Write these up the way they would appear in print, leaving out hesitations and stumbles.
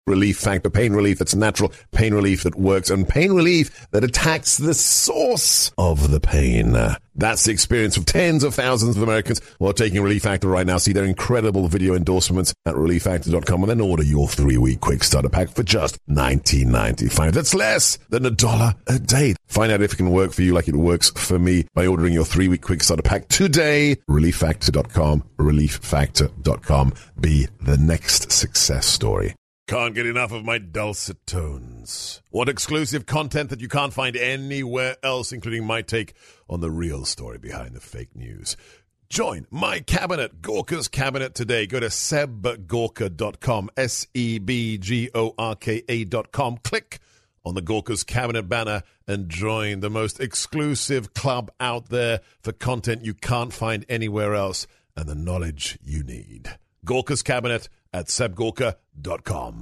Relief Factor, pain relief that's natural, pain relief that works, and pain relief that attacks the source of the pain. That's the experience of tens of thousands of Americans who are taking Relief Factor right now. See their incredible video endorsements at relieffactor.com and then order your 3-week quick starter pack for just $19.95. That's less than $1 a day. Find out if it can work for you like it works for me by ordering your 3-week quick starter pack today. Relieffactor.com, relieffactor.com. Be the next success story. Can't get enough of my dulcet tones. Want exclusive content that you can't find anywhere else, including my take on the real story behind the fake news? Join my cabinet, Gorka's Cabinet, today. Go to sebgorka.com, sebgorka.com. Click on the Gorka's Cabinet banner and join the most exclusive club out there for content you can't find anywhere else and the knowledge you need. Gorka's Cabinet at sebgorka.com.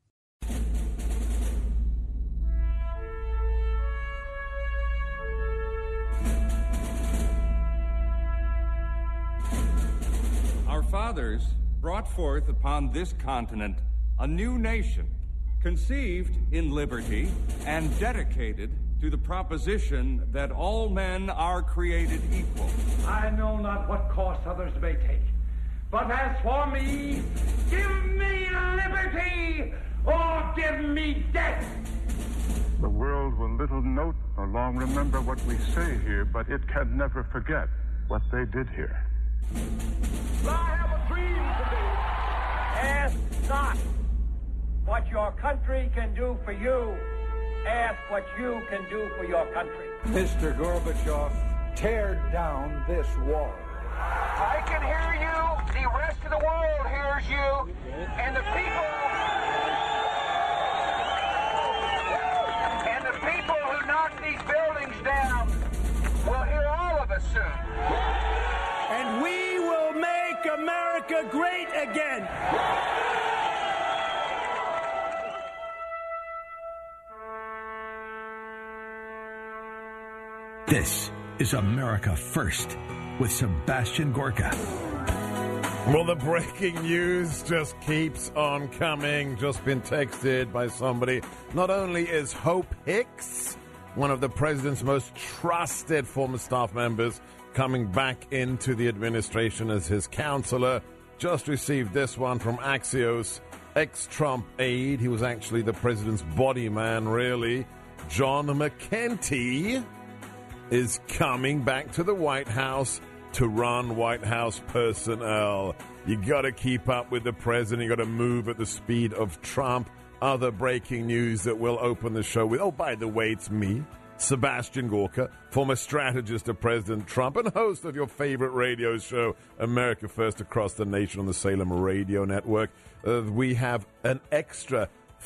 Our fathers brought forth upon this continent a new nation, conceived in liberty and dedicated to the proposition that all men are created equal. I know not what course others may take, but as for me, give me liberty or give me death. The world will little note nor long remember what we say here, but it can never forget what they did here. I have a dream today. Ask not what your country can do for you. Ask what you can do for your country. Mr. Gorbachev, tear down this wall. I can hear you. The rest of the world hears you. And the people who knock these buildings down will hear all of us soon. And we will make America great again. This is America First with Sebastian Gorka. Well, the breaking news just keeps on coming. Just been texted by somebody. Not only is Hope Hicks, one of the president's most trusted former staff members, coming back into the administration as his counselor, just received this one from Axios, ex-Trump aide. He was actually the president's body man, really. John McEntee is coming back to the White House to run White House personnel. You got to keep up with the president. You got to move at the speed of Trump. Other breaking news that will open the show with, oh, by the way, it's me, Sebastian Gorka, former strategist of President Trump and host of your favorite radio show, America First, across the nation on the Salem Radio Network. We have an extra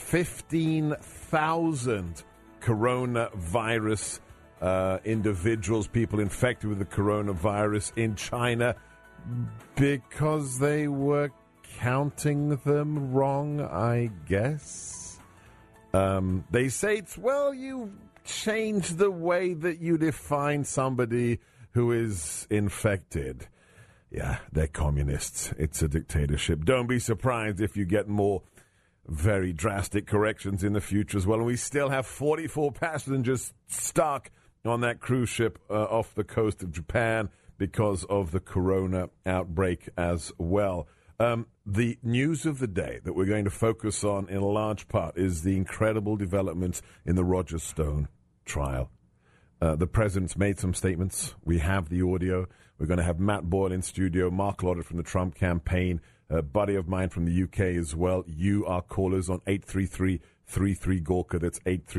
15,000 coronavirus individuals, people infected with the coronavirus in China because they were counting them wrong, I guess. They say it's, well, you changed the way that you define somebody who is infected. Yeah, they're communists. It's a dictatorship. Don't be surprised if you get more very drastic corrections in the future as well. And we still have 44 passengers stuck on that cruise ship off the coast of Japan because of the corona outbreak as well. The news of the day that we're going to focus on in a large part is the incredible developments in the Roger Stone trial. The president's made some statements. We have the audio. We're going to have Matt Boyle in studio, Mark Lauder from the Trump campaign, a buddy of mine from the UK as well. You are callers on 833-33-GORKA. That's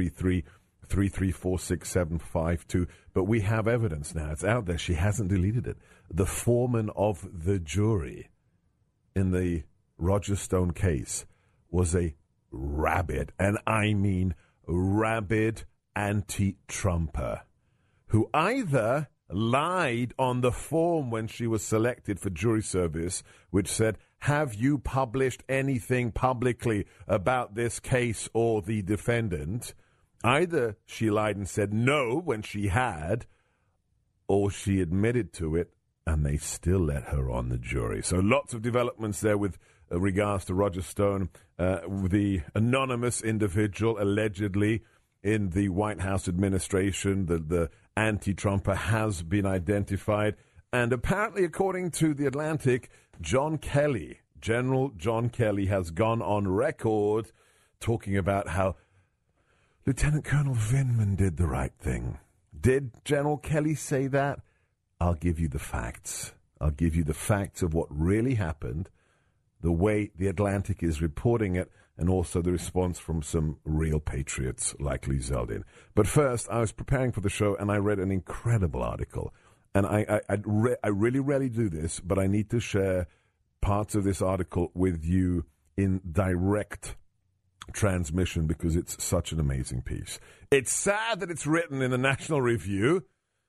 833-334-6752. But we have evidence now. It's out there. She hasn't deleted it. The foreman of the jury in the Roger Stone case was a rabid, and I mean rabid, anti-Trumper who either lied on the form when she was selected for jury service, which said, have you published anything publicly about this case or the defendant? Either she lied and said no when she had, or she admitted to it and they still let her on the jury. So lots of developments there with regards to Roger Stone, the anonymous individual allegedly in the White House administration, the anti-Trumper, has been identified. And apparently, according to The Atlantic, John Kelly, General John Kelly, has gone on record talking about how Lieutenant Colonel Vindman did the right thing. Did General Kelly say that? I'll give you the facts. I'll give you the facts of what really happened, the way The Atlantic is reporting it, and also the response from some real patriots like Lee Zeldin. But first, I was preparing for the show, and I read an incredible article. And I really rarely do this, but I need to share parts of this article with you in direct transmission because it's such an amazing piece. It's sad that it's written in the National Review,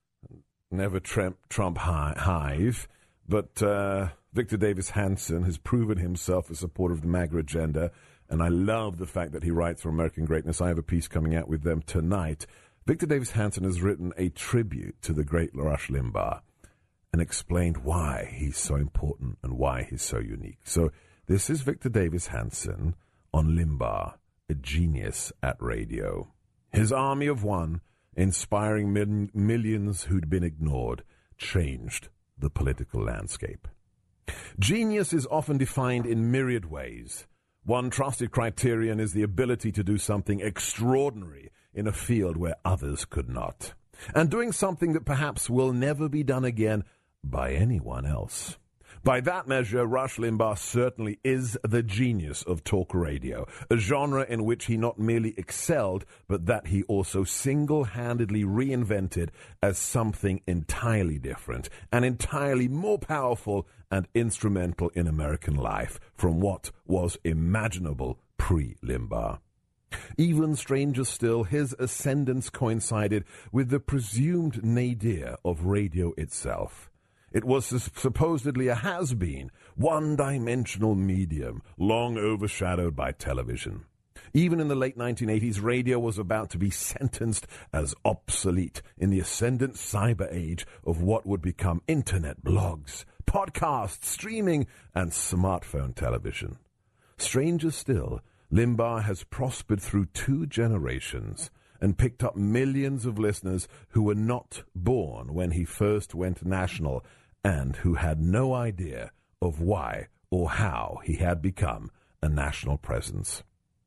never Trump hive, but Victor Davis Hanson has proven himself a supporter of the MAGA agenda, and I love the fact that he writes for American Greatness. I have a piece coming out with them tonight. Victor Davis Hanson has written a tribute to the great Rush Limbaugh and explained why he's so important and why he's so unique. So this is Victor Davis Hanson on Limbaugh, a genius at radio. His army of one, inspiring millions who'd been ignored, changed the political landscape. Genius is often defined in myriad ways. One trusted criterion is the ability to do something extraordinary in a field where others could not, and doing something that perhaps will never be done again by anyone else. By that measure, Rush Limbaugh certainly is the genius of talk radio, a genre in which he not merely excelled, but that he also single-handedly reinvented as something entirely different and entirely more powerful and instrumental in American life from what was imaginable pre-Limbaugh. Even stranger still, his ascendance coincided with the presumed nadir of radio itself. It was supposedly a has-been, one-dimensional medium, long overshadowed by television. Even in the late 1980s, radio was about to be sentenced as obsolete in the ascendant cyber age of what would become internet blogs, podcasts, streaming, and smartphone television. Stranger still, Limbaugh has prospered through 2 generations and picked up millions of listeners who were not born when he first went national and who had no idea of why or how he had become a national presence.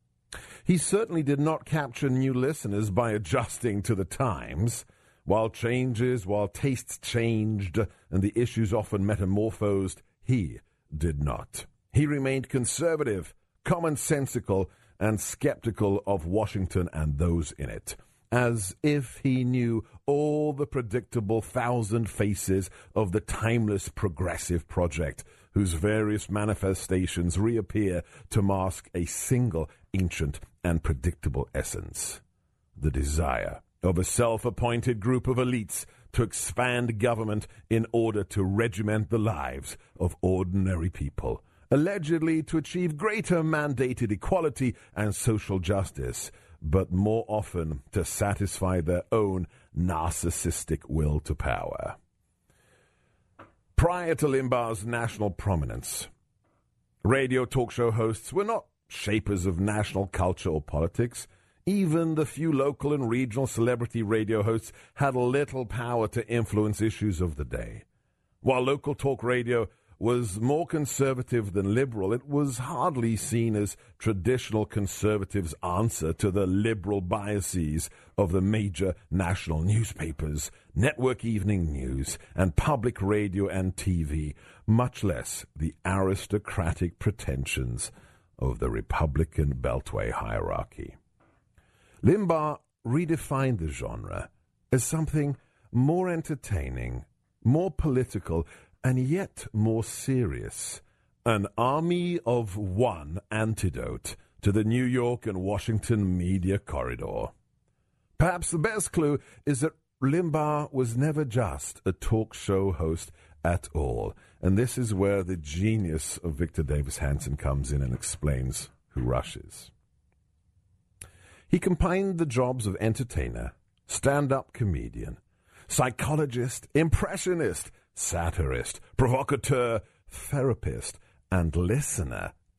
He certainly did not capture new listeners by adjusting to the times. While tastes changed and the issues often metamorphosed, he did not. He remained conservative, commonsensical, and skeptical of Washington and those in it, as if he knew all the predictable 1,000 faces of the timeless progressive project, whose various manifestations reappear to mask a single ancient and predictable essence: the desire of a self-appointed group of elites to expand government in order to regiment the lives of ordinary people, allegedly to achieve greater mandated equality and social justice, but more often to satisfy their own narcissistic will to power. Prior to Limbaugh's national prominence, radio talk show hosts were not shapers of national culture or politics. Even the few local and regional celebrity radio hosts had little power to influence issues of the day. While local talk radio was more conservative than liberal, it was hardly seen as traditional conservatives' answer to the liberal biases of the major national newspapers, network evening news, and public radio and TV, much less the aristocratic pretensions of the Republican Beltway hierarchy. Limbaugh redefined the genre as something more entertaining, more political, and yet more serious, an army of one antidote to the New York and Washington media corridor. Perhaps the best clue is that Limbaugh was never just a talk show host at all, and this is where the genius of Victor Davis Hanson comes in and explains who Rush is. He combined the jobs of entertainer, stand-up comedian, psychologist, impressionist, satirist, provocateur, therapist, and listener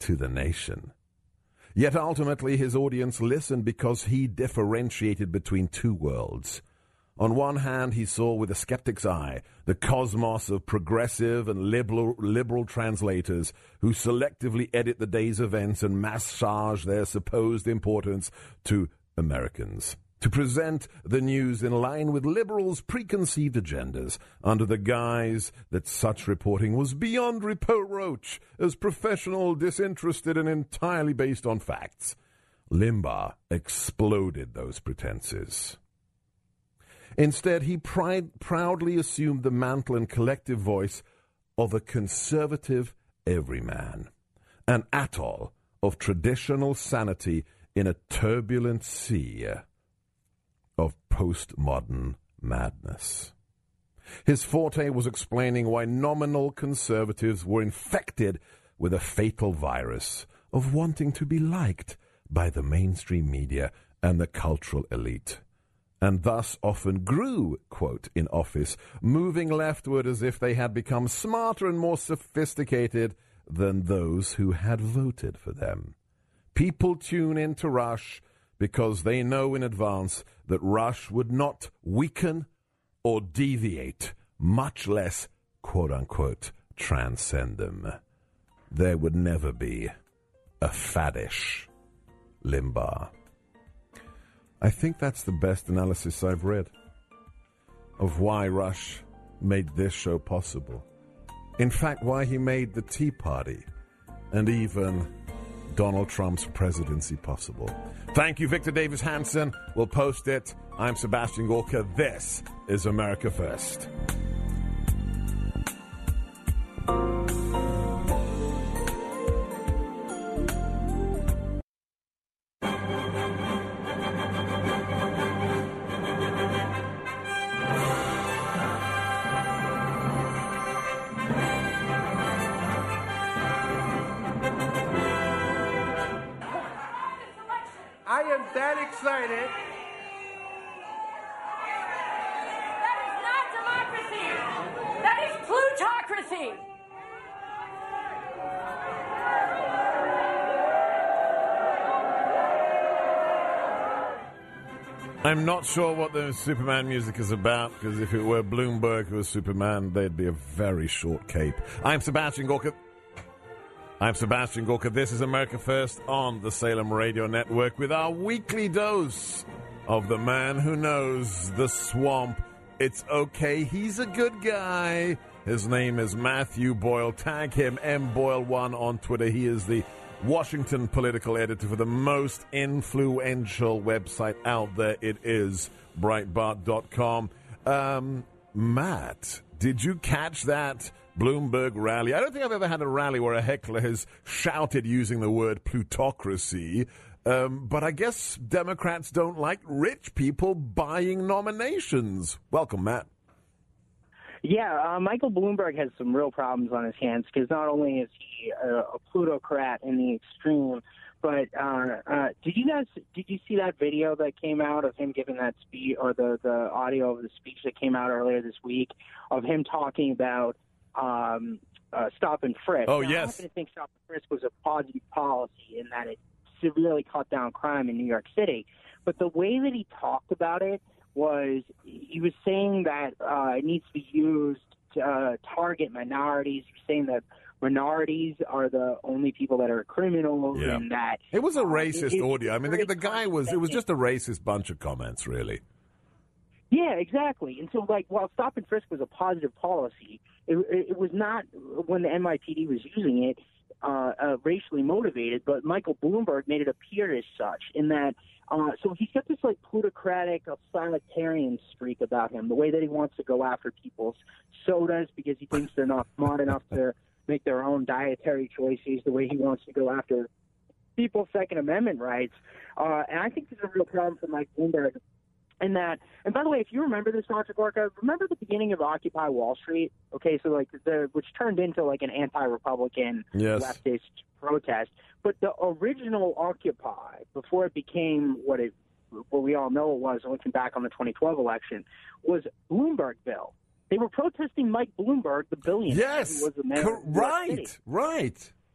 to the nation. Yet ultimately his audience listened because he differentiated between two worlds. On one hand, he saw with a skeptic's eye the cosmos of progressive and liberal translators who selectively edit the day's events and massage their supposed importance to Americans, to present the news in line with liberals' preconceived agendas under the guise that such reporting was beyond reproach as professional, disinterested, and entirely based on facts. Limbaugh exploded those pretenses. Instead, he proudly assumed the mantle and collective voice of a conservative everyman, an atoll of traditional sanity in a turbulent sea of postmodern madness. His forte was explaining why nominal conservatives were infected with a fatal virus of wanting to be liked by the mainstream media and the cultural elite, and thus often grew, quote, in office, moving leftward as if they had become smarter and more sophisticated than those who had voted for them. People tune in to Rush because they know in advance that Rush would not weaken or deviate, much less, quote-unquote, transcend them. There would never be a faddish Limbaugh. I think that's the best analysis I've read of why Rush made this show possible. In fact, why he made the Tea Party and even Donald Trump's presidency possible. Thank you, Victor Davis Hanson. We'll post it. I'm Sebastian Gorka. This is America First. I am that excited. That is not democracy. That is plutocracy. I'm not sure what the Superman music is about, because if it were Bloomberg who was Superman, they'd be a very short cape. I'm Sebastian Gorka. This is America First on the Salem Radio Network with our weekly dose of the man who knows the swamp. It's okay, he's a good guy. His name is Matthew Boyle. Tag him, MBoyle1 on Twitter. He is the Washington political editor for the most influential website out there. It is Breitbart.com. Matt, did you catch that Bloomberg rally? I don't think I've ever had a rally where a heckler has shouted using the word plutocracy, but I guess Democrats don't like rich people buying nominations. Welcome, Matt. Yeah, Michael Bloomberg has some real problems on his hands because not only is he a plutocrat in the extreme, but did you see that video that came out of him giving that speech, or the audio of the speech that came out earlier this week of him talking about stop and frisk? Oh, now, yes. I happen to think stop and frisk was a positive policy in that it severely cut down crime in New York City. But the way that he talked about it was he was saying that it needs to be used to target minorities. He was saying that minorities are the only people that are criminals, and that it was a racist audio. I mean, the guy it was just a racist bunch of comments, really. Yeah, exactly. And so, while stop and frisk was a positive policy, it was not, when the NYPD was using it, racially motivated, but Michael Bloomberg made it appear as such, in that so he's got this plutocratic, authoritarian streak about him, the way that he wants to go after people's sodas because he thinks they're not smart enough to make their own dietary choices, the way he wants to go after people's Second Amendment rights. And I think this is a real problem for Mike Bloomberg. And by the way, if you remember this, Dr. Gorka, remember the beginning of Occupy Wall Street? Okay, so which turned into an anti-Republican leftist protest. But the original Occupy, before it became what we all know it was, looking back on the 2012 election, was Bloombergville. They were protesting Mike Bloomberg, the billionaire. Yes, who was the mayor of New York City. Right.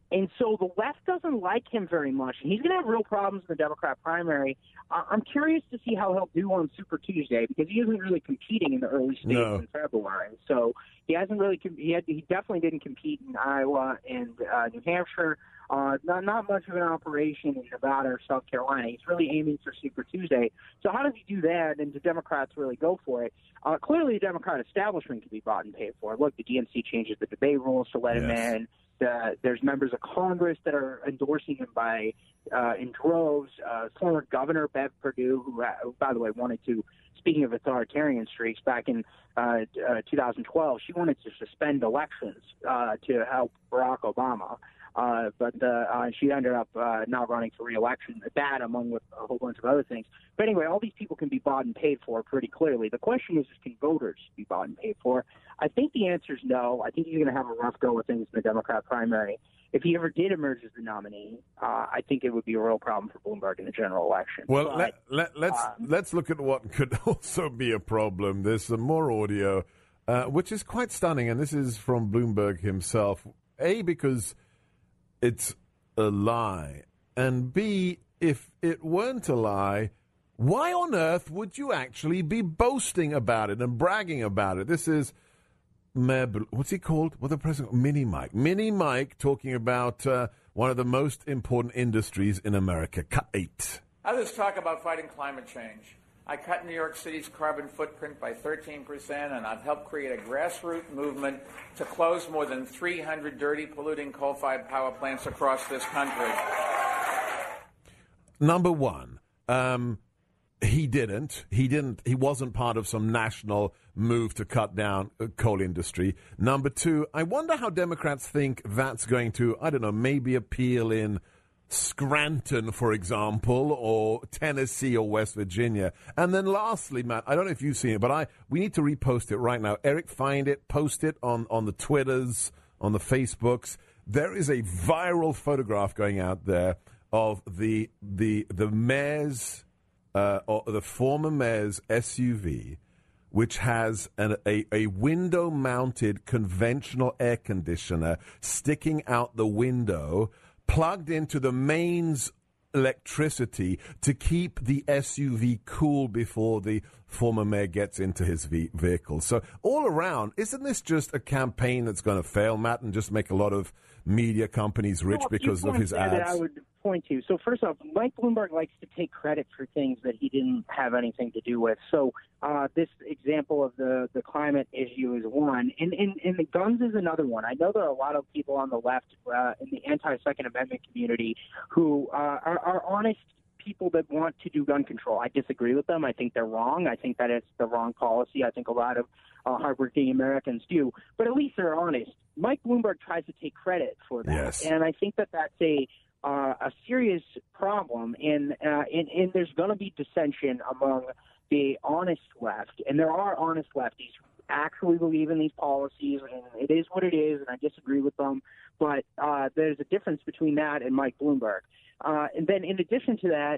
And so the left doesn't like him very much, and he's going to have real problems in the Democrat primary. I'm curious to see how he'll do on Super Tuesday because he isn't really competing in the early states in February. So he hasn't really he definitely didn't compete in Iowa and New Hampshire. Not much of an operation in Nevada or South Carolina. He's really aiming for Super Tuesday. So how does he do that, and do Democrats really go for it? Clearly, the Democrat establishment can be bought and paid for. Look, the DNC changes the debate rules to let him in. There's members of Congress that are endorsing him in droves. Former Governor Bev Perdue, who, by the way, wanted to, speaking of authoritarian streaks, back in 2012, she wanted to suspend elections to help Barack Obama. But she ended up not running for re-election. That, among with a whole bunch of other things. But anyway, all these people can be bought and paid for pretty clearly. The question is, can voters be bought and paid for? I think the answer is no. I think he's going to have a rough go with things in the Democrat primary. If he ever did emerge as the nominee, I think it would be a real problem for Bloomberg in the general election. Well, let's look at what could also be a problem. There's some more audio, which is quite stunning, and this is from Bloomberg himself. A, because it's a lie, and B, if it weren't a lie, why on earth would you actually be boasting about it and bragging about it? This is what's he called? What the president? Mini Mike talking about one of the most important industries in America. Cut 8. Others talk about fighting climate change. I cut New York City's carbon footprint by 13%, and I've helped create a grassroots movement to close more than 300 dirty, polluting coal-fired power plants across this country. Number one, he didn't. He wasn't part of some national move to cut down coal industry. Number two, I wonder how Democrats think that's going to, I don't know, maybe appeal in Scranton, for example, or Tennessee or West Virginia. And then lastly, Matt, I don't know if you've seen it, but we need to repost it right now. Eric, find it, post it on the Twitters, on the Facebooks. There is a viral photograph going out there of the mayor's, or the former mayor's SUV, which has a window-mounted conventional air conditioner sticking out the window, plugged into the mains electricity to keep the SUV cool before the former mayor gets into his vehicle. So all around, isn't this just a campaign that's going to fail, Matt, and just make a lot of media companies rich because of his ads? That I would point to. So first off, Mike Bloomberg likes to take credit for things that he didn't have anything to do with. So this example of the climate issue is one, and the guns is another one. I know there are a lot of people on the left in the anti-Second Amendment community who are honest people that want to do gun control. I disagree with them. I think they're wrong. I think that it's the wrong policy. I think a lot of hardworking Americans do. But at least they're honest. Mike Bloomberg tries to take credit for that. Yes. And I think that that's a serious problem. And there's going to be dissension among the honest left. And there are honest lefties who actually believe in these policies, and it is what it is, and I disagree with them. But there's a difference between that and Mike Bloomberg. And then in addition to that,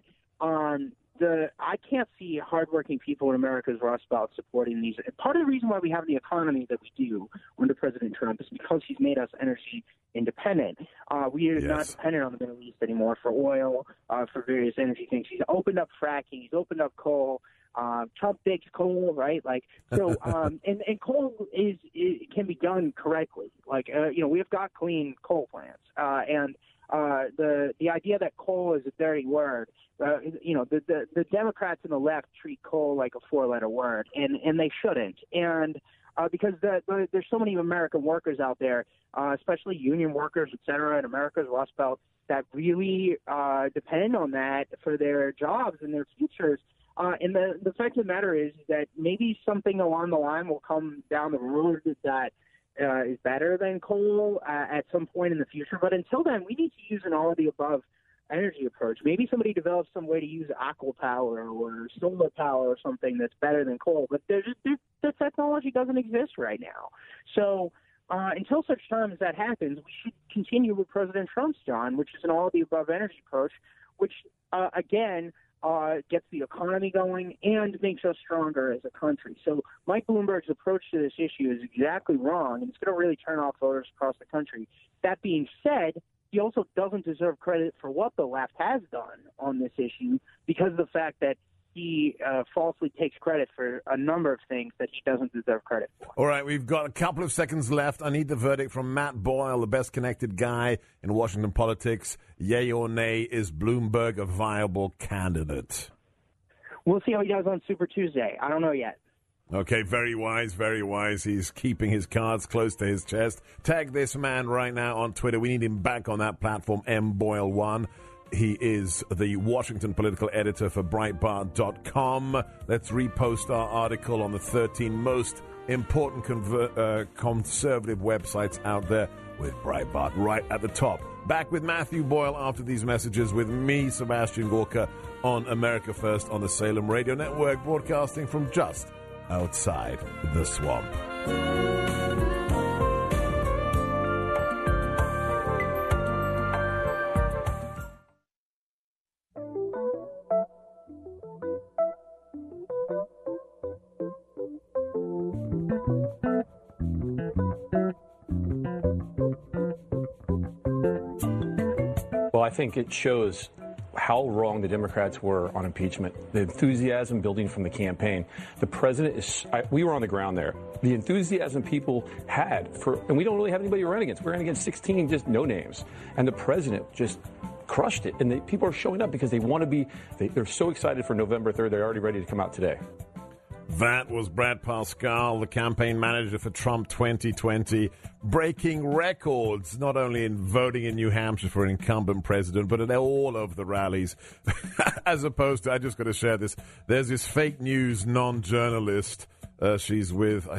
I can't see hardworking people in America's Rust Belt supporting these. Part of the reason why we have the economy that we do under President Trump is because he's made us energy independent. We are not dependent on the Middle East anymore for oil, for various energy things. He's opened up fracking. He's opened up coal. Trump digs coal, right? Like so, and coal can be done correctly. Like we have got clean coal plants, and the idea that coal is a dirty word. The Democrats and the left treat coal like a four-letter word, and they shouldn't. And because there's so many American workers out there, especially union workers, et cetera, in America's Rust Belt, that really depend on that for their jobs and their futures. And the fact of the matter is that maybe something along the line will come down the road that is better than coal at some point in the future. But until then, we need to use an all-of-the-above energy approach. Maybe somebody develops some way to use aqua power or solar power or something that's better than coal. But the technology doesn't exist right now. So until such time as that happens, we should continue with President Trump's John, which is an all-of-the-above energy approach, which, again, gets the economy going and makes us stronger as a country. So Mike Bloomberg's approach to this issue is exactly wrong, and it's going to really turn off voters across the country. That being said, he also doesn't deserve credit for what the left has done on this issue because of the fact that he falsely takes credit for a number of things that he doesn't deserve credit for. All right, we've got a couple of seconds left. I need the verdict from Matt Boyle, the best connected guy in Washington politics. Yay or nay, is Bloomberg a viable candidate? We'll see how he does on Super Tuesday. I don't know yet. Okay, very wise, very wise. He's keeping his cards close to his chest. Tag this man right now on Twitter. We need him back on that platform, mboyle1. He is the Washington political editor for Breitbart.com. Let's repost our article on the 13 most important conservative websites out there with Breitbart right at the top. Back with Matthew Boyle after these messages with me, Sebastian Gorka, on America First on the Salem Radio Network, broadcasting from just outside the swamp. Well, I think it shows how wrong the Democrats were on impeachment. The enthusiasm building from the campaign. The president we were on the ground there. The enthusiasm people had and we don't really have anybody to run against. We're running against 16 just no names. And the president just crushed it. And people are showing up because they want to be, they're so excited for November 3rd. They're already ready to come out today. That was Brad Parscale, the campaign manager for Trump 2020, breaking records, not only in voting in New Hampshire for an incumbent president, but at all of the rallies. As opposed to, I just got to share this, there's this fake news non-journalist. She's with,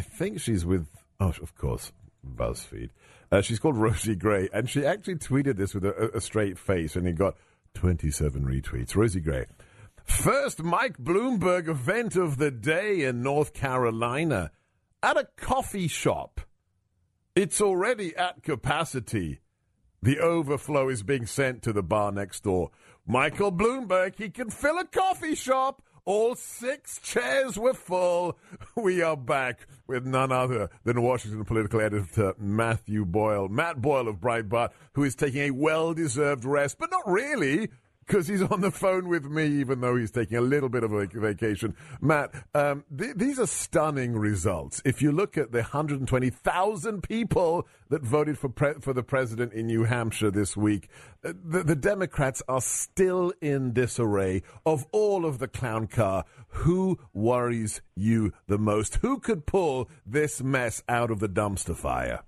oh, of course, BuzzFeed. She's called Rosie Gray, and she actually tweeted this with a straight face, and it got 27 retweets. Rosie Gray. First Mike Bloomberg event of the day in North Carolina at a coffee shop. It's already at capacity. The overflow is being sent to the bar next door. Michael Bloomberg, he can fill a coffee shop. All 6 chairs were full. We are back with none other than Washington political editor Matthew Boyle. Matt Boyle of Breitbart, who is taking a well-deserved rest, but not really, because he's on the phone with me, even though he's taking a little bit of a vacation. Matt, these are stunning results. If you look at the 120,000 people that voted for the president in New Hampshire this week, the Democrats are still in disarray. Of all of the clown car, who worries you the most? Who could pull this mess out of the dumpster fire?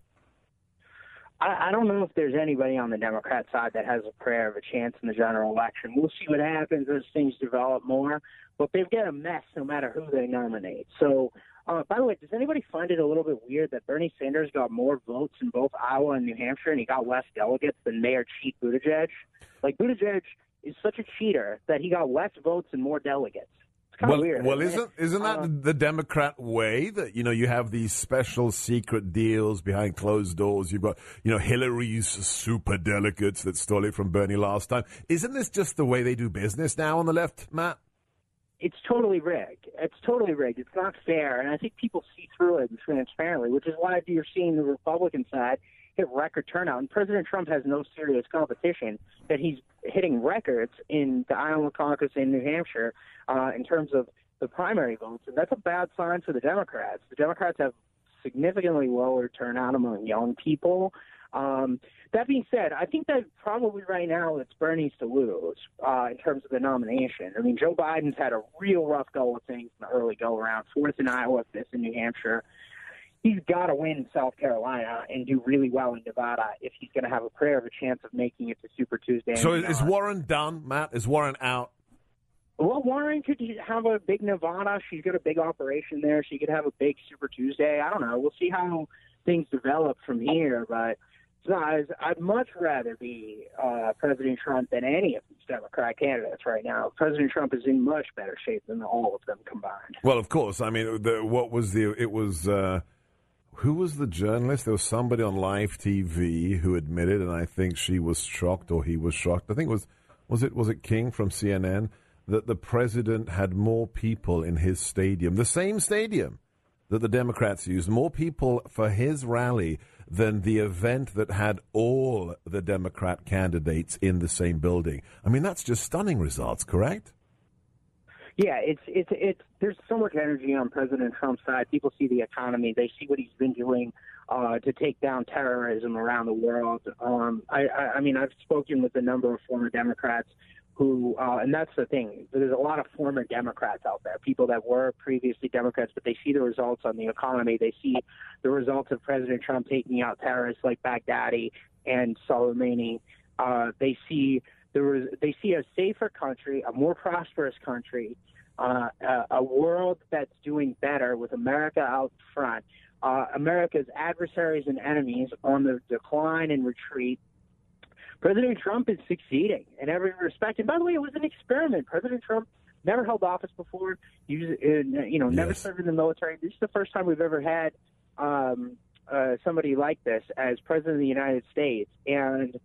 I don't know if there's anybody on the Democrat side that has a prayer of a chance in the general election. We'll see what happens as things develop more, but they've got a mess no matter who they nominate. So, by the way, does anybody find it a little bit weird that Bernie Sanders got more votes in both Iowa and New Hampshire, and he got less delegates than Mayor Cheat Buttigieg? Like, Buttigieg is such a cheater that he got less votes and more delegates. Weird, isn't that the Democrat way that, you have these special secret deals behind closed doors? You've got, Hillary's super delegates that stole it from Bernie last time. Isn't this just the way they do business now on the left, Matt? It's totally rigged. It's totally rigged. It's not fair. And I think people see through it transparently, which is why you're seeing the Republican side hit record turnout. And President Trump has no serious competition, that he's hitting records in the Iowa caucus in New Hampshire in terms of the primary votes. And that's a bad sign for the Democrats. The Democrats have significantly lower turnout among young people. That being said, I think that probably right now it's Bernie's to lose in terms of the nomination. I mean, Joe Biden's had a real rough go of things in the early go-around, 4th in Iowa, 5th in New Hampshire. He's got to win South Carolina and do really well in Nevada if he's going to have a prayer of a chance of making it to Super Tuesday. So is Warren done, Matt? Is Warren out? Well, Warren could have a big Nevada. She's got a big operation there. She could have a big Super Tuesday. I don't know. We'll see how things develop from here. But I'd much rather be President Trump than any of these Democrat candidates right now. President Trump is in much better shape than all of them combined. Well, of course. I mean, who was the journalist? There was somebody on live TV who admitted, and I think she was shocked or he was shocked. I think was it King from CNN, that the president had more people in his stadium, the same stadium that the Democrats used, more people for his rally than the event that had all the Democrat candidates in the same building. I mean, that's just stunning results, correct? Yeah, it's there's so much energy on President Trump's side. People see the economy. They see what he's been doing to take down terrorism around the world. I mean, I've spoken with a number of former Democrats who, and that's the thing, there's a lot of former Democrats out there, people that were previously Democrats, but they see the results on the economy. They see the results of President Trump taking out terrorists like Baghdadi and Soleimani. They see a safer country, a more prosperous country, a world that's doing better with America out front, America's adversaries and enemies on the decline and retreat. President Trump is succeeding in every respect. And by the way, it was an experiment. President Trump never held office before. He was, never served in the military. This is the first time we've ever had somebody like this as president of the United States. And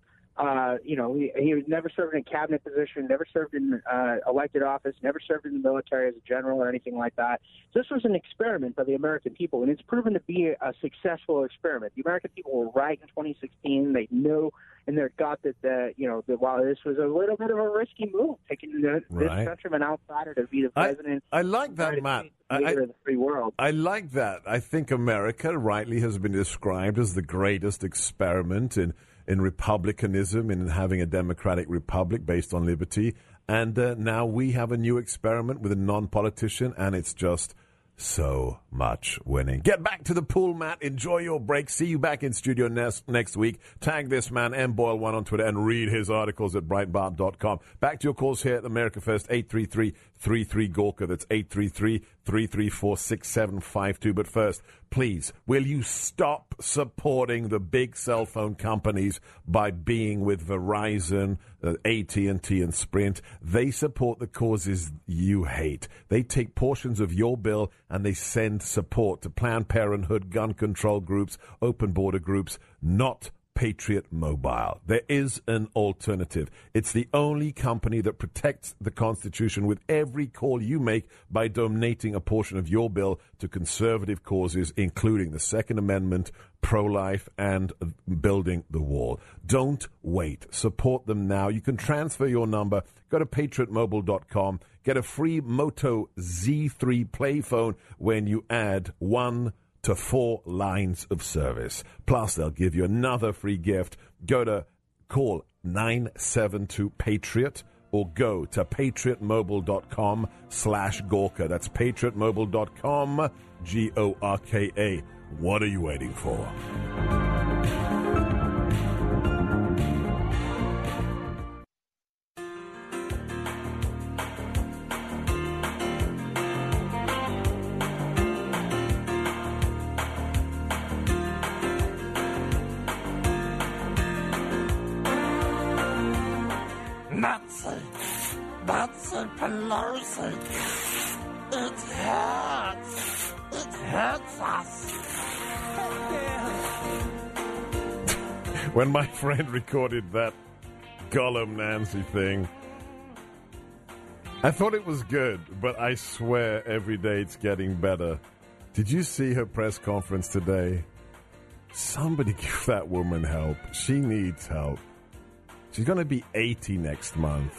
he was never served in a cabinet position, never served in elected office, never served in the military as a general or anything like that. So this was an experiment by the American people, and it's proven to be a successful experiment. The American people were right in 2016. They knew in their gut that while this was a little bit of a risky move, taking this country from an outsider to be the president. I like that, Matt. Leader of the free world. I like that. I think America rightly has been described as the greatest experiment in republicanism, in having a democratic republic based on liberty. And now we have a new experiment with a non-politician, and it's just so much winning. Get back to the pool, Matt. Enjoy your break. See you back in studio next week. Tag this man, MBoyle1 on Twitter, and read his articles at Breitbart.com. Back to your calls here at America First, 833-33-GORKA. That's 833-334-6752. But first, please, will you stop supporting the big cell phone companies by being with Verizon, AT&T, and Sprint? They support the causes you hate. They take portions of your bill and they send support to Planned Parenthood, gun control groups, open border groups, not Patriot Mobile. There is an alternative. It's the only company that protects the Constitution with every call you make by donating a portion of your bill to conservative causes, including the Second Amendment, pro-life, and building the wall. Don't wait. Support them now. You can transfer your number. Go to patriotmobile.com. Get a free Moto Z3 Play phone when you add 1 to 4 lines of service. Plus, they'll give you another free gift. Call 972-PATRIOT or go to patriotmobile.com/Gorka. That's patriotmobile.com, GORKA. What are you waiting for? Nancy Pelosi. It hurts. It hurts us. When my friend recorded that Gollum Nancy thing, I thought it was good, but I swear every day it's getting better. Did you see her press conference today? Somebody give that woman help. She needs help. She's going to be 80 next month.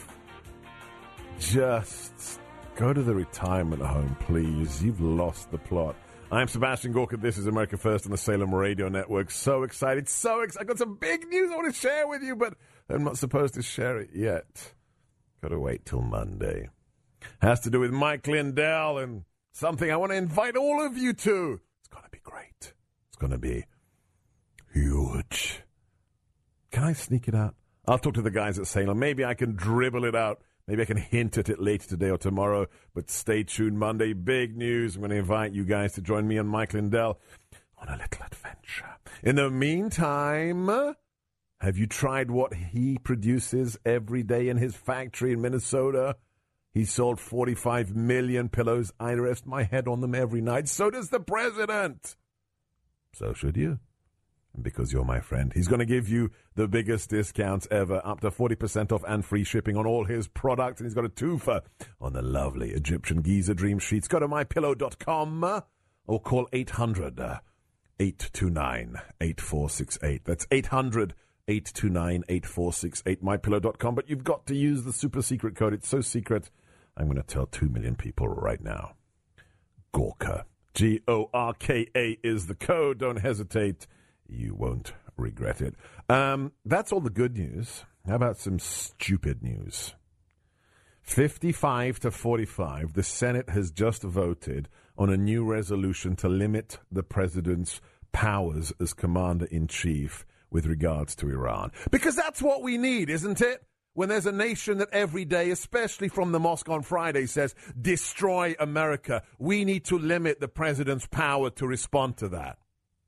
Just go to the retirement home, please. You've lost the plot. I'm Sebastian Gorka. This is America First on the Salem Radio Network. So excited, I got some big news I want to share with you, but I'm not supposed to share it yet. Got to wait till Monday. Has to do with Mike Lindell and something I want to invite all of you to. It's going to be great. It's going to be huge. Can I sneak it out? I'll talk to the guys at Salem. Maybe I can dribble it out. Maybe I can hint at it later today or tomorrow. But stay tuned Monday. Big news. I'm going to invite you guys to join me and Mike Lindell on a little adventure. In the meantime, have you tried what he produces every day in his factory in Minnesota? He sold 45 million pillows. I rest my head on them every night. So does the president. So should you. Because you're my friend. He's going to give you the biggest discounts ever, up to 40% off and free shipping on all his products. And he's got a twofer on the lovely Egyptian Giza Dream Sheets. Go to mypillow.com or call 800-829-8468. That's 800-829-8468, mypillow.com. But you've got to use the super secret code. It's so secret, I'm going to tell 2 million people right now. Gorka. Gorka is the code. Don't hesitate. You won't regret it. That's all the good news. How about some stupid news? 55 to 45, the Senate has just voted on a new resolution to limit the president's powers as commander-in-chief with regards to Iran. Because that's what we need, isn't it? When there's a nation that every day, especially from the mosque on Friday, says, destroy America, we need to limit the president's power to respond to that.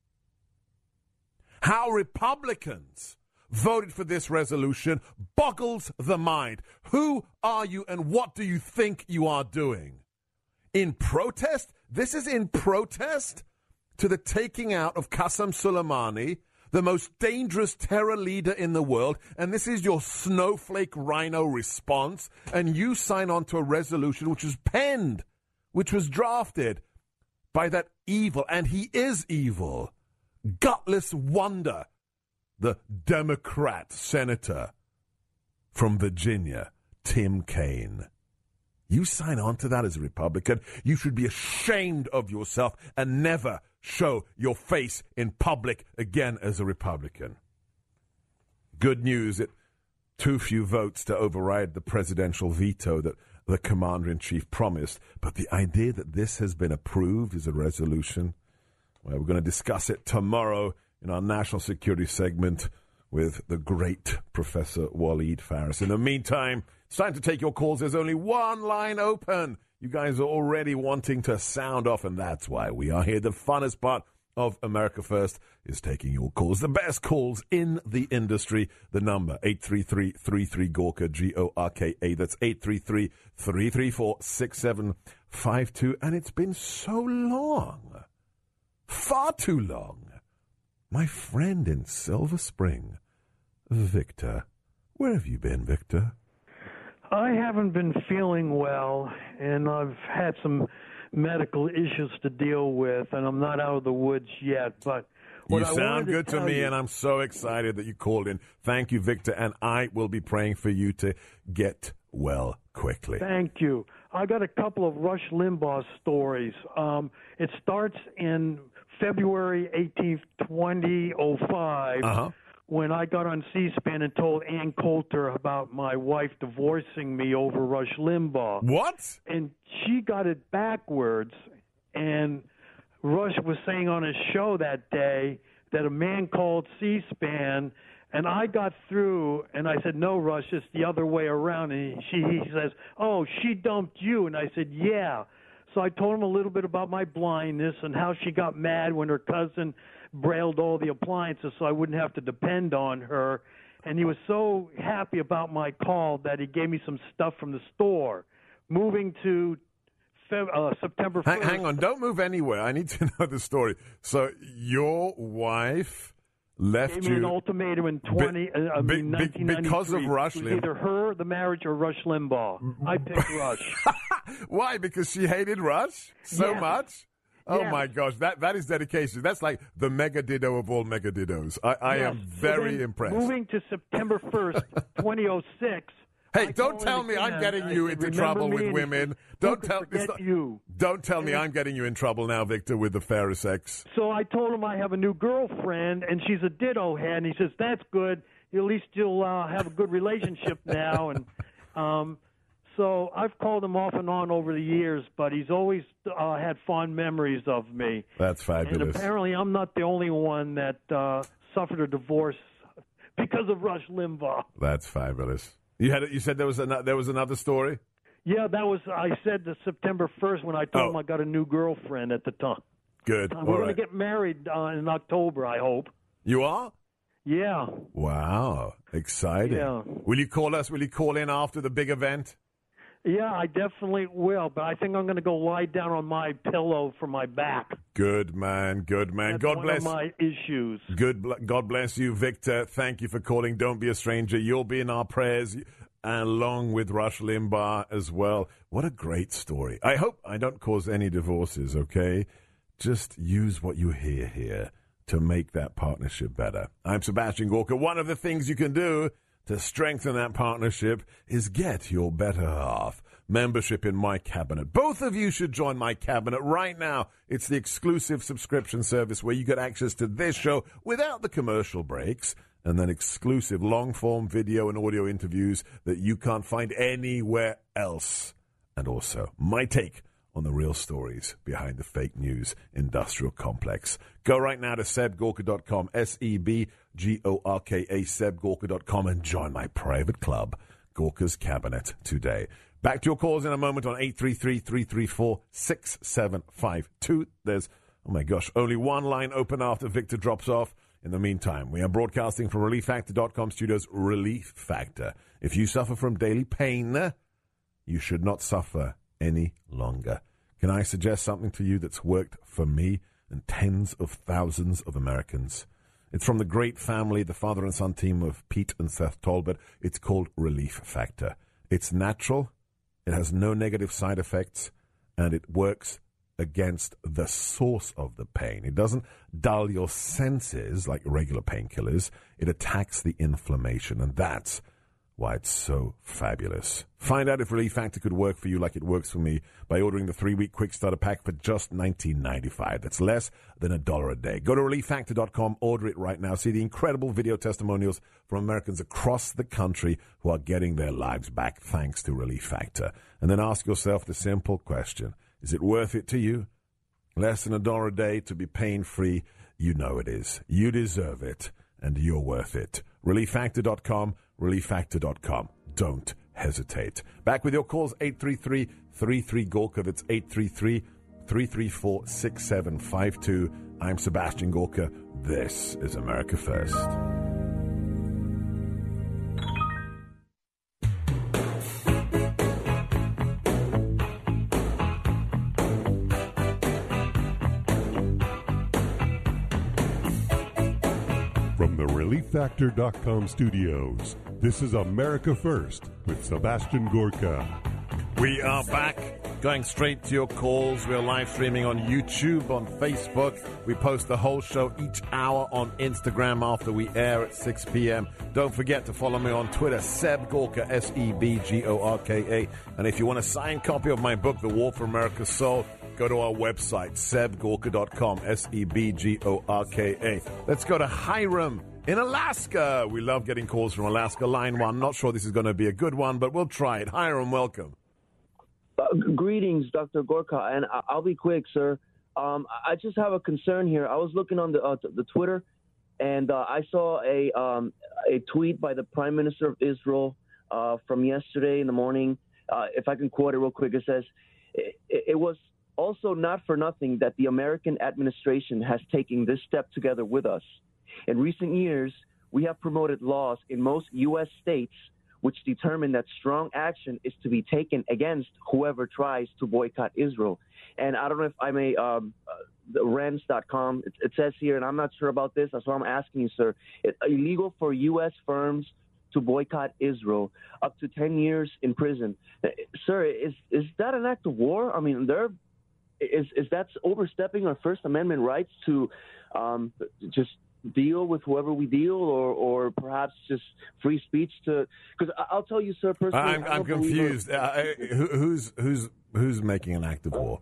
How Republicans voted for this resolution boggles the mind. Who are you and what do you think you are doing? In protest? This is in protest to the taking out of Qasem Soleimani, the most dangerous terror leader in the world, and this is your snowflake rhino response, and you sign on to a resolution which was penned, which was drafted by that evil, and he is evil, gutless wonder, the Democrat senator from Virginia, Tim Kaine. You sign on to that as a Republican, you should be ashamed of yourself and never show your face in public again as a Republican. Good news, it too few votes to override the presidential veto that the commander-in-chief promised. But the idea that this has been approved as a resolution, well, we're going to discuss it tomorrow in our national security segment with the great Professor Waleed Pharis. In the meantime, it's time to take your calls. There's only one line open. You guys are already wanting to sound off, and that's why we are here. The funnest part of America First is taking your calls. The best calls in the industry. The number, 833-33-GORKA, G-O-R-K-A. That's 833-334-6752. And it's been so long. Far too long. My friend in Silver Spring, Victor. Where have you been, Victor? I haven't been feeling well, and I've had some medical issues to deal with, and I'm not out of the woods yet. But you sound good to me, and I'm so excited that you called in. Thank you, Victor, and I will be praying for you to get well quickly. Thank you. I got a couple of Rush Limbaugh stories. It starts in February 18th, 2005, when I got on C-SPAN and told Ann Coulter about my wife divorcing me over Rush Limbaugh. What? And she got it backwards, and Rush was saying on his show that day that a man called C-SPAN, and I got through, and I said, no, Rush, it's the other way around. And he says, oh, she dumped you. And I said, yeah. So I told him a little bit about my blindness and how she got mad when her cousin brailled all the appliances so I wouldn't have to depend on her. And he was so happy about my call that he gave me some stuff from the store. Moving to September 1st. Hang on, don't move anywhere. I need to know the story. So your wife left gave me an ultimatum in 1993. Because of Rush Limbaugh. Either her, the marriage, or Rush Limbaugh. I picked Rush. Why? Because she hated Rush so much? Oh, yes. My gosh. That is dedication. That's like the mega ditto of all mega dittos. I am very impressed. Moving to September 1st, 2006. Hey, don't tell me I'm getting you into trouble with women. Don't tell me I'm getting you in trouble now, Victor, with the Pharis X. So I told him I have a new girlfriend, and she's a ditto head. And he says, that's good. At least you'll have a good relationship now. And so I've called him off and on over the years, but he's always had fond memories of me. That's fabulous. And apparently I'm not the only one that suffered a divorce because of Rush Limbaugh. That's fabulous. You said there was another story? Yeah, I said the September 1st when I told him I got a new girlfriend at the time. Good. We're going to get married in October, I hope. You are? Yeah. Wow. Exciting. Yeah. Will you call us? Will you call in after the big event? Yeah, I definitely will, but I think I'm going to go lie down on my pillow for my back. Good man, good man. That's God bless. One of my issues. God bless you, Victor. Thank you for calling. Don't be a stranger. You'll be in our prayers, along with Rush Limbaugh as well. What a great story. I hope I don't cause any divorces, okay? Just use what you hear here to make that partnership better. I'm Sebastian Gorka. One of the things you can do to strengthen that partnership is get your better half membership in My Cabinet. Both of you should join My Cabinet right now. It's the exclusive subscription service where you get access to this show without the commercial breaks, and then exclusive long-form video and audio interviews that you can't find anywhere else. And also, my take on the real stories behind the fake news industrial complex. Go right now to sebgorka.com, SEBGORKA, sebgorka.com, and join my private club, Gorka's Cabinet, today. Back to your calls in a moment on 833-334-6752. There's, oh my gosh, only one line open after Victor drops off. In the meantime, we are broadcasting from ReliefFactor.com studios. Relief Factor. If you suffer from daily pain, you should not suffer any longer. Can I suggest something to you that's worked for me and tens of thousands of Americans? It's from the great family, the father and son team of Pete and Seth Talbot. It's called Relief Factor. It's natural, it has no negative side effects, and it works against the source of the pain. It doesn't dull your senses like regular painkillers. It attacks the inflammation, and that's why it's so fabulous. Find out if Relief Factor could work for you like it works for me by ordering the 3-week quick starter pack for just $19.95. That's less than $1 a day. Go to ReliefFactor.com, order it right now. See the incredible video testimonials from Americans across the country who are getting their lives back thanks to Relief Factor. And then ask yourself the simple question, is it worth it to you? Less than $1 a day to be pain-free? You know it is. You deserve it, and you're worth it. ReliefFactor.com, ReliefFactor.com. Don't hesitate. Back with your calls, 833-33-GORKA. That's 833-334-6752. I'm Sebastian Gorka. This is America First. From the ReliefFactor.com studios, this is America First with Sebastian Gorka. We are back, going straight to your calls. We're live streaming on YouTube, on Facebook. We post the whole show each hour on Instagram after we air at 6 p.m. Don't forget to follow me on Twitter, Seb Gorka, SEBGORKA. And if you want a signed copy of my book, The War for America's Soul, go to our website, sebgorka.com, SEBGORKA. Let's go to Hiram in Alaska. We love getting calls from Alaska. Line 1. Not sure this is going to be a good one, but we'll try it. Hiram, welcome. Greetings, Dr. Gorka, and I'll be quick, sir. I just have a concern here. I was looking on the Twitter, and I saw a tweet by the Prime Minister of Israel from yesterday in the morning. If I can quote it real quick, it says, it was also not for nothing that the American administration has taken this step together with us. In recent years, we have promoted laws in most U.S. states which determine that strong action is to be taken against whoever tries to boycott Israel. And I don't know if I may, Rents.com, it says here, and I'm not sure about this, that's why I'm asking you, sir, it's illegal for U.S. firms to boycott Israel, up to 10 years in prison. Sir, is that an act of war? I mean, is that overstepping our First Amendment rights to just deal with whoever we deal, or perhaps just free speech to? Because I'll tell you, sir, personally, I'm confused. Who's making an act of war?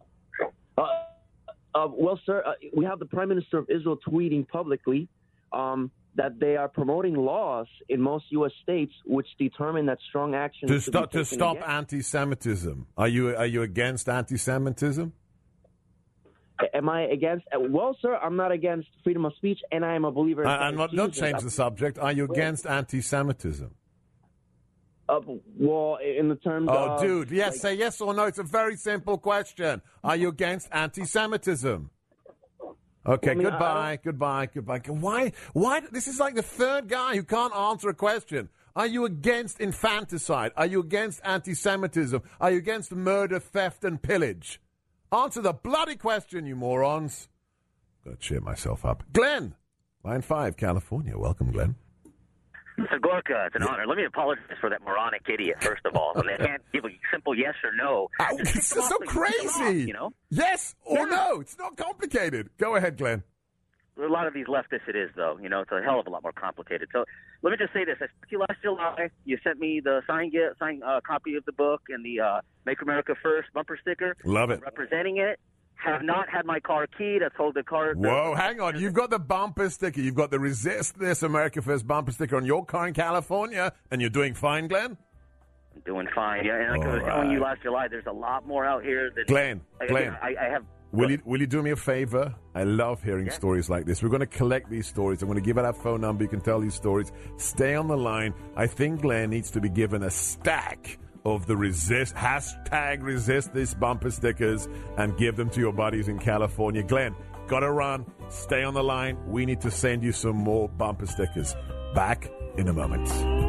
Well, sir, we have the Prime Minister of Israel tweeting publicly that they are promoting laws in most U.S. states which determine that strong action to stop anti-Semitism. Are you against anti-Semitism? Am I against? Well, sir, I'm not against freedom of speech, and I am a believer. Don't change the subject. Are you against anti-Semitism? Well, in the terms of... Oh, dude, yes, say yes or no. It's a very simple question. Are you against anti-Semitism? Okay, well, goodbye. Why? This is like the third guy who can't answer a question. Are you against infanticide? Are you against anti-Semitism? Are you against murder, theft, and pillage? Answer the bloody question, you morons. I'm going to cheer myself up. Glenn, line 5, California. Welcome, Glenn. Mr. Gorka, it's an honor. Let me apologize for that moronic idiot, first of all. And they can't give a simple yes or no. It's so crazy. You know? Yes or no. It's not complicated. Go ahead, Glenn. a lot of these leftists it is, though. You know, it's a hell of a lot more complicated. So let me just say this. I spoke to you last July. You sent me the signed copy of the book and the Make America First bumper sticker. Love it. Representing it. Have not had my car keyed. I told the car. Whoa, hang on. You've got the bumper sticker. You've got the Resist This America First bumper sticker on your car in California, and you're doing fine, Glenn? I'm doing fine, yeah. And like I was telling you last July, there's a lot more out here. Glenn. I have... Will you do me a favor? I love hearing stories like this. We're going to collect these stories. I'm going to give out our phone number. You can tell these stories. Stay on the line. I think Glenn needs to be given a stack of the Resist This bumper stickers and give them to your buddies in California. Glenn, gotta run. Stay on the line. We need to send you some more bumper stickers. Back in a moment.